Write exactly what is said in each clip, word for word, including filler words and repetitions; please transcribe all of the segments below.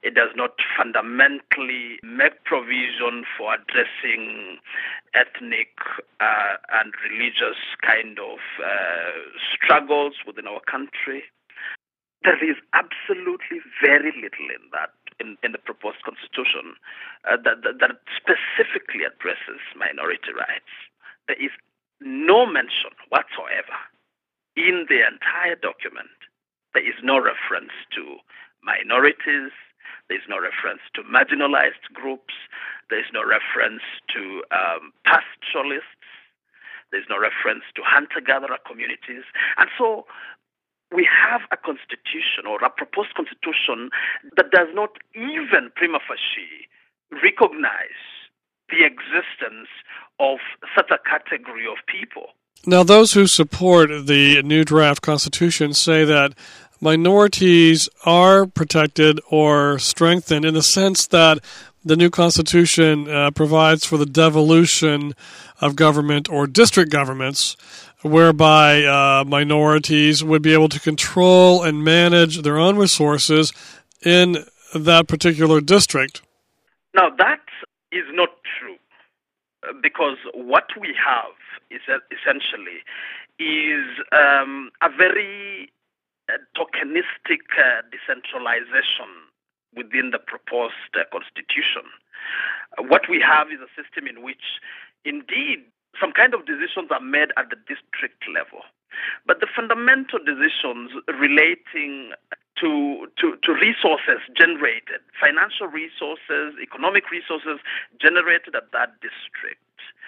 It does not fundamentally make provision for addressing ethnic uh, and religious kind of uh, struggles within our country. There is absolutely very little in that, in, in the proposed constitution, uh, that, that, that specifically addresses minority rights. There is no mention whatsoever in the entire document. There is no reference to minorities. There is no reference to marginalized groups. There is no reference to um, pastoralists. There is no reference to hunter-gatherer communities. And so we have a constitution or a proposed constitution that does not even prima facie recognize the existence of such a category of people. Now, those who support the new draft constitution say that minorities are protected or strengthened in the sense that the new constitution uh, provides for the devolution of government or district governments, whereby uh, minorities would be able to control and manage their own resources in that particular district. Now, that is not true, because what we have is uh, essentially is um, a very uh, tokenistic uh, decentralization within the proposed uh, constitution. Uh, what we have is a system in which, indeed, some kind of decisions are made at the district level, but the fundamental decisions relating to, to, to resources generated, financial resources, economic resources generated at that district,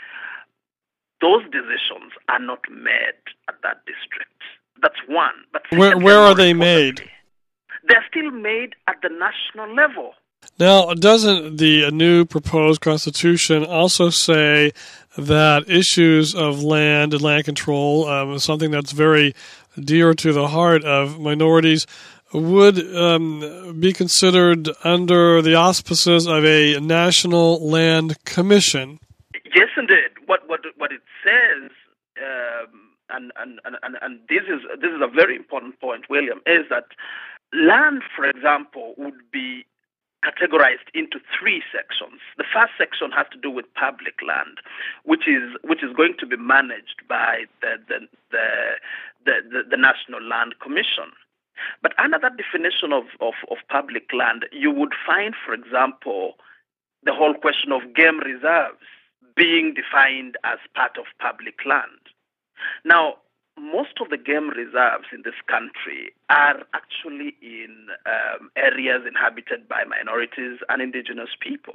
those decisions are not made at that district. That's one. But where where are they made? They're still made at the national level. Now, doesn't the new proposed constitution also say that issues of land and land control, um, something that's very dear to the heart of minorities, would um, be considered under the auspices of a national land commission? Yes, indeed. What what what it says, um, and, and and and this is this is a very important point, William, is that land, for example, would be categorized into three sections. The first section has to do with public land, which is which is going to be managed by the the the, the, the, the National Land Commission. But under that definition of, of, of public land, you would find, for example, the whole question of game reserves being defined as part of public land. Now, most of the game reserves in this country are actually in um, areas inhabited by minorities and indigenous people.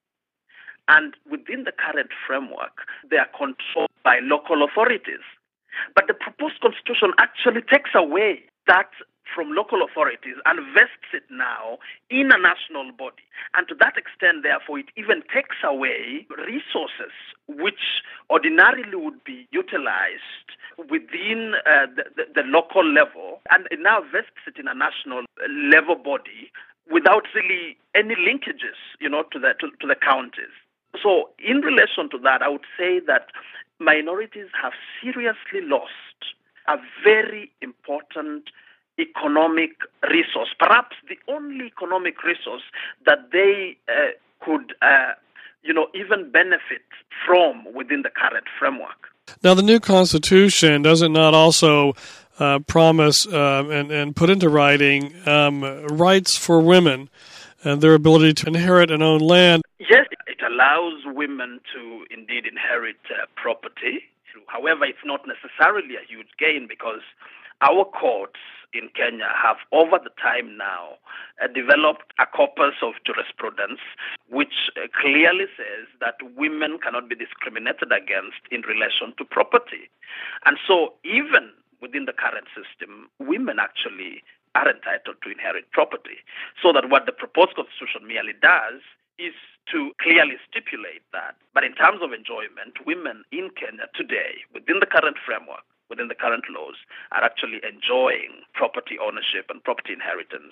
And within the current framework, they are controlled by local authorities. But the proposed constitution actually takes away that from local authorities and vests it now in a national body. And to that extent, therefore, it even takes away resources which ordinarily would be utilized within uh, the, the, the local level, and it now vests it in a national level body without really any linkages, you know, to the to, to the counties. So in relation to that, I would say that minorities have seriously lost a very important economic resource, perhaps the only economic resource that they uh, could, uh, you know, even benefit from within the current framework. Now, the new Constitution, does it not also uh, promise uh, and, and put into writing um, rights for women and their ability to inherit and own land? Yes, it allows women to indeed inherit uh, property. However, it's not necessarily a huge gain, because our courts in Kenya have, over the time now, uh, developed a corpus of jurisprudence which uh, clearly says that women cannot be discriminated against in relation to property. And so even within the current system, women actually are entitled to inherit property. So that what the proposed constitution merely does is to clearly stipulate that. But in terms of enjoyment, women in Kenya today, within the current framework, within the current laws, are actually enjoying property ownership and property inheritance